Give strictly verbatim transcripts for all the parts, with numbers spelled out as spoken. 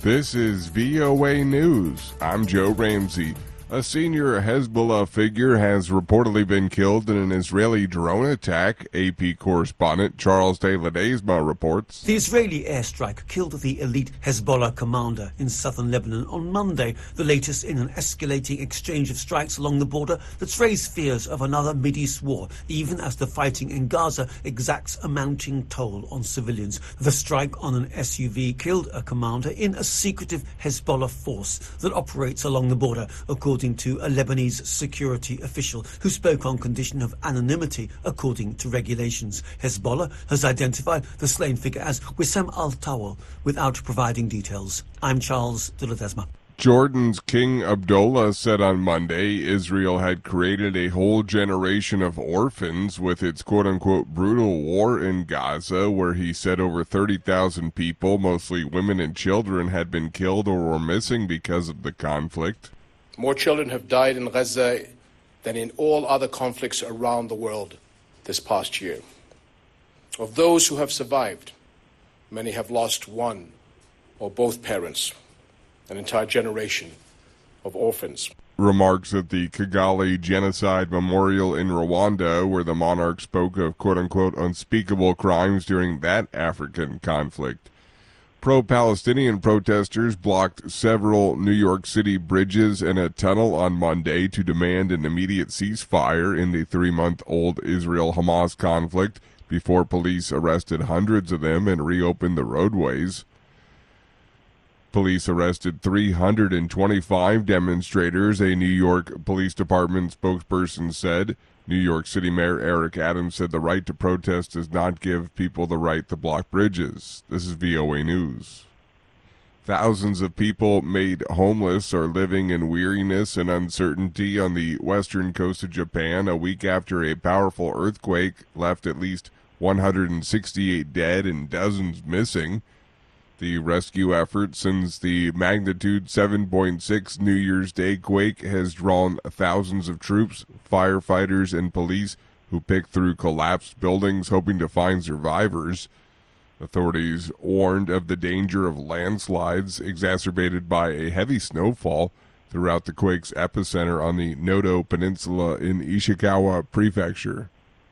This is V O A News. I'm Joe Ramsey. A senior Hezbollah figure has reportedly been killed in an Israeli drone attack, A P correspondent Charles de Ledesma reports. The Israeli airstrike killed the elite Hezbollah commander in southern Lebanon on Monday, the latest in an escalating exchange of strikes along the border that's raised fears of another Mideast war, even as the fighting in Gaza exacts a mounting toll on civilians. The strike on an S U V killed a commander in a secretive Hezbollah force that operates along the border, according to a Lebanese security official who spoke on condition of anonymity according to regulations. Hezbollah has identified the slain figure as Wissam al-Tawal without providing details. I'm Charles de Ledesma. Jordan's King Abdullah said on Monday Israel had created a whole generation of orphans with its quote-unquote brutal war in Gaza, where he said over thirty thousand people, mostly women and children, had been killed or were missing because of the conflict. More children have died in Gaza than in all other conflicts around the world this past year. Of those who have survived, many have lost one or both parents, an entire generation of orphans. Remarks at the Kigali Genocide Memorial in Rwanda, where the monarch spoke of quote-unquote unspeakable crimes during that African conflict. Pro-Palestinian protesters blocked several New York City bridges and a tunnel on Monday to demand an immediate ceasefire in the three-month-old Israel-Hamas conflict before police arrested hundreds of them and reopened the roadways. Police arrested three hundred twenty-five demonstrators, a New York Police Department spokesperson said. New York City Mayor Eric Adams said the right to protest does not give people the right to block bridges. This is V O A News. Thousands of people made homeless are living in weariness and uncertainty on the western coast of Japan a week after a powerful earthquake left at least one hundred sixty-eight dead and dozens missing. The rescue effort since the magnitude seven point six New Year's Day quake has drawn thousands of troops, firefighters, and police who picked through collapsed buildings hoping to find survivors. Authorities warned of the danger of landslides exacerbated by a heavy snowfall throughout the quake's epicenter on the Noto Peninsula in Ishikawa Prefecture.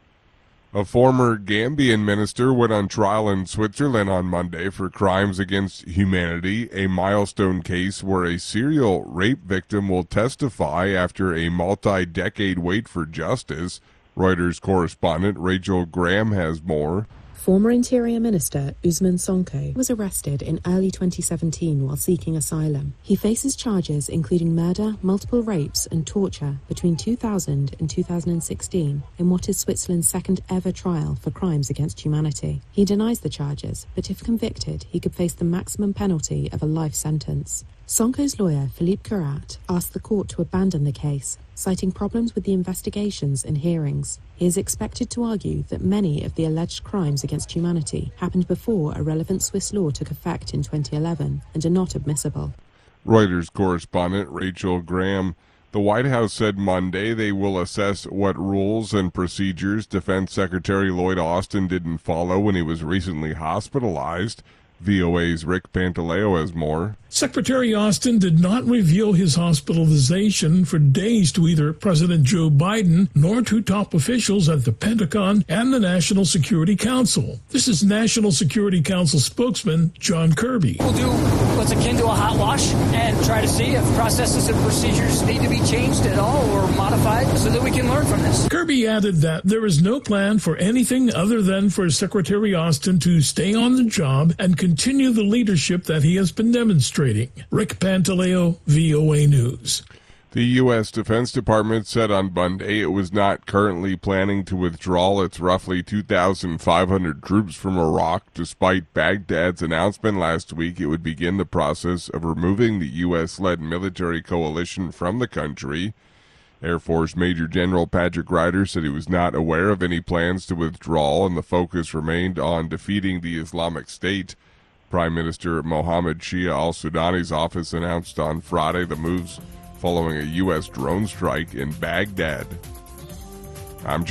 A former Gambian minister went on trial in Switzerland on Monday for crimes against humanity, a milestone case where a serial rape victim will testify after a multi-decade wait for justice. Reuters correspondent Rachel Graham has more. Former Interior Minister Usman Sonko was arrested in early twenty seventeen while seeking asylum. He faces charges including murder, multiple rapes and torture between two thousand and two thousand sixteen in what is Switzerland's second ever trial for crimes against humanity. He denies the charges, but if convicted, he could face the maximum penalty of a life sentence. Sonko's lawyer, Philippe Curat, asked the court to abandon the case, citing problems with the investigations and hearings. He is expected to argue that many of the alleged crimes against humanity happened before a relevant Swiss law took effect in twenty eleven and are not admissible. Reuters correspondent Rachel Graham. The White House said Monday they will assess what rules and procedures Defense Secretary Lloyd Austin didn't follow when he was recently hospitalized. V O A's Rick Pantaleo has more. Secretary Austin did not reveal his hospitalization for days to either President Joe Biden nor to top officials at the Pentagon and the National Security Council. This is National Security Council spokesman John Kirby. We'll do what's akin to a hot wash and try to see if processes and procedures need to be changed at all or modified so that we can learn from this. Kirby added that there is no plan for anything other than for Secretary Austin to stay on the job and continue the leadership that he has been demonstrating. Rick Pantaleo, V O A News. The U S Defense Department said on Monday it was not currently planning to withdraw its roughly two thousand five hundred troops from Iraq, despite Baghdad's announcement last week it would begin the process of removing the U S-led military coalition from the country. Air Force Major General Patrick Ryder said he was not aware of any plans to withdraw, and the focus remained on defeating the Islamic State. Prime Minister Mohammed Shia al-Sudani's office announced on Friday the moves following a U S drone strike in Baghdad. I'm